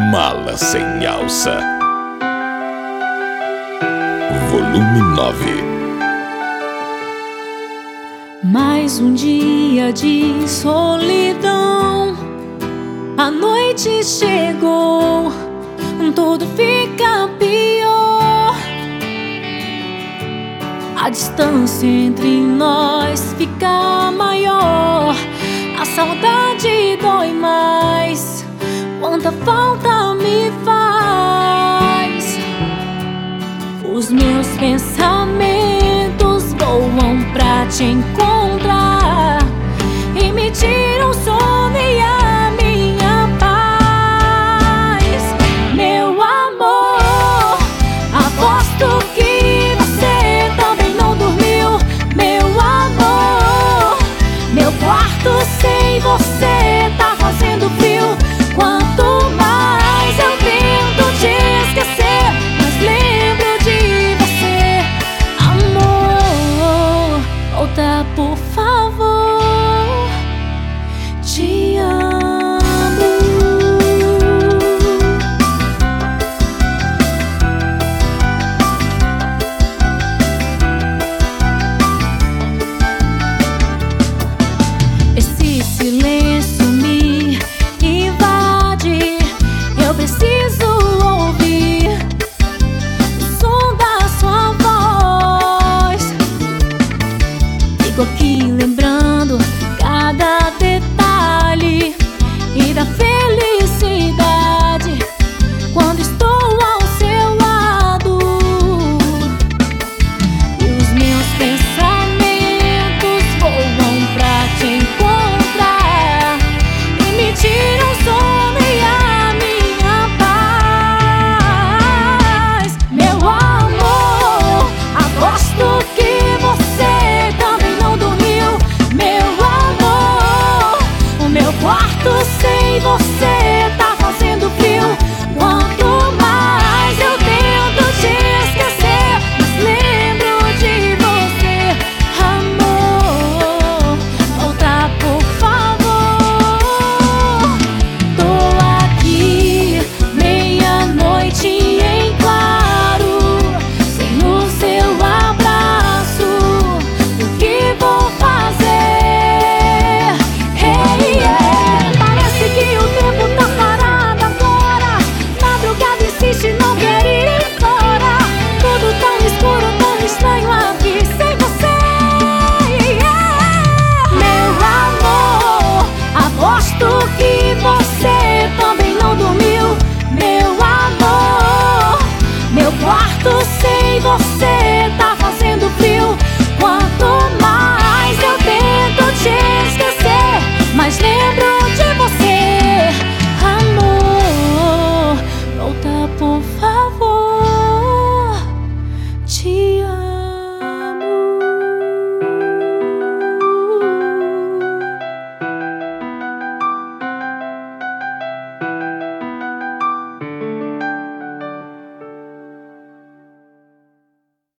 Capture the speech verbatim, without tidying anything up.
Mala sem alça. Volume nove. Mais um dia de solidão. A noite chegou, tudo fica pior. A distância entre nós fica maior. A saudade dói mais. Quanta falta me faz. Os meus pensamentos voam pra te encontrar e me tiram o sono e a minha paz. Meu amor, aposto que você também não dormiu. Meu amor, meu quarto sem você tá fazendo frio. Quanto mais eu tento te esquecer, mais lembro de você. Amor, volta por favor, te amo. Esse silêncio me invade. Eu preciso ouvir o som da sua voz. Fico aqui lembrando cada